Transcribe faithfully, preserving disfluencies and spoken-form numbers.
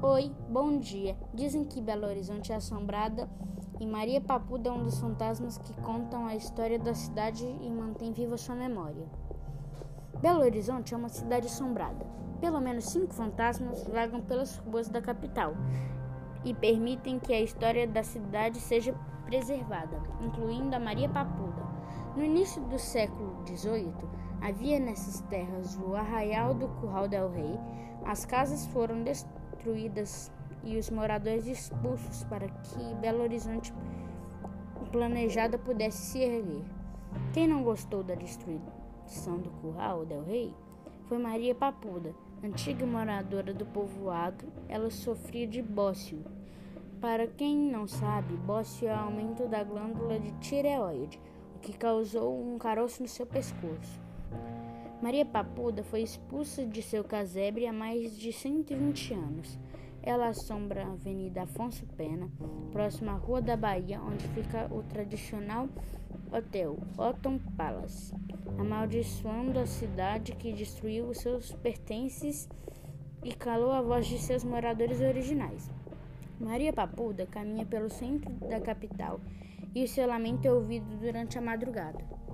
Oi, bom dia. Dizem que Belo Horizonte é assombrada e Maria Papuda é um dos fantasmas que contam a história da cidade e mantém viva sua memória. Belo Horizonte é uma cidade assombrada. Pelo menos cinco fantasmas vagam pelas ruas da capital e permitem que a história da cidade seja preservada, incluindo a Maria Papuda. No início do século dezoito, havia nessas terras o Arraial do Curral del Rei. As casas foram destruídas e os moradores expulsos para que Belo Horizonte planejada pudesse se erguer. Quem não gostou da destruição do Curral del Rei foi Maria Papuda, antiga moradora do povoado. Ela sofria de bócio. Para quem não sabe, bócio é o aumento da glândula de tireoide, o que causou um caroço no seu pescoço. Maria Papuda foi expulsa de seu casebre há mais de cento e vinte anos. Ela assombra a Avenida Afonso Pena, próxima à Rua da Bahia, onde fica o tradicional hotel Otton Palace, amaldiçoando a cidade que destruiu os seus pertences e calou a voz de seus moradores originais. Maria Papuda caminha pelo centro da capital e o seu lamento é ouvido durante a madrugada.